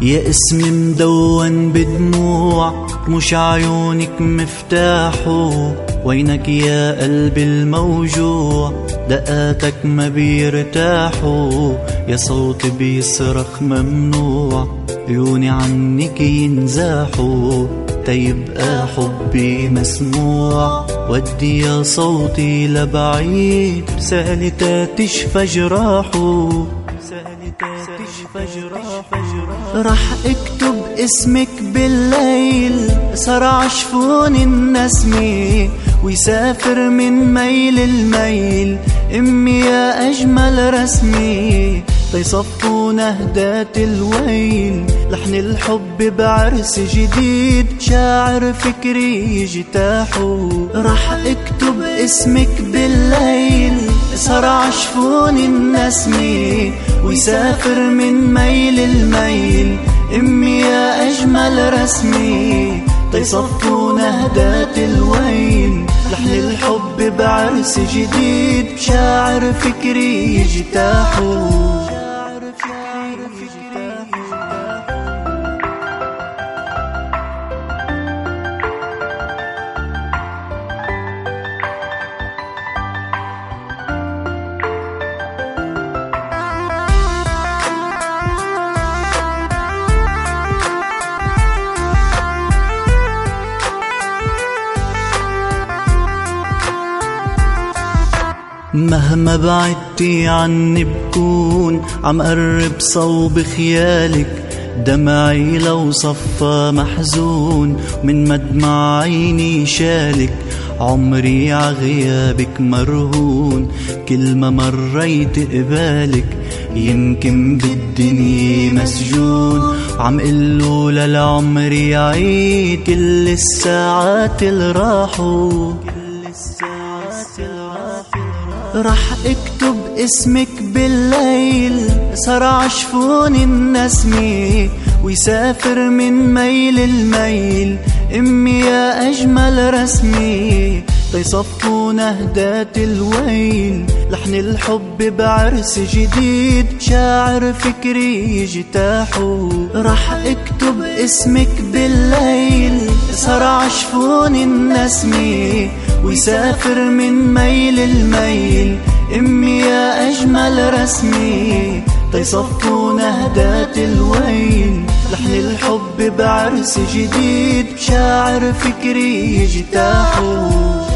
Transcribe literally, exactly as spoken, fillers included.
يا اسم مدون بدموع مش عيونك مفتاحه، وينك يا قلبي الموجوع دقاتك ما بيرتاحوا، يا صوت بيصرخ ممنوع عيوني عنك ينزاحوا، تيبقى حبي مسموع ودي يا صوتي لبعيد، سالتا تشفى جراحه رح اكتب اسمك بالليل صرع شفون النسمة، ويسافر من ميل الميل امي يا اجمل رسمي، تيصفوا نهدات الويل لحن الحب بعرس جديد، شاعر فكري يجتاحوا. رح اكتب اسمك بالليل صرع شفون النسمة، ويسافر من ميل الميل امي يا اجمل رسمي، تيصفوا نهدات الويل لحن الحب بعرس جديد، شاعر فكري يجتاحوا. مهما بعدتي عني بكون عم قرب صوب خيالك، دمعي لو صفى محزون من مدمع عيني شالك، عمري عغيابك مرهون كل ما مريت قبالك، يمكن بالدنيا مسجون عم قلو للعمر يعيد كل الساعات اللي راحوا. رح اكتب اسمك بالليل صرع شفون النسمة، ويسافر من ميل الميل امي يا اجمل رسمي، تيصفوا نهدات الويل لحن الحب بعرس جديد، شاعر فكري يجتاحوا. رح اكتب اسمك بالليل صرع شفون النسمة، ويسافر من ميل الميل امي يا اجمل رسمي، تيصفوا نهدات الويل لحن الحب بعرس جديد، شاعر فكري يجتاحوا.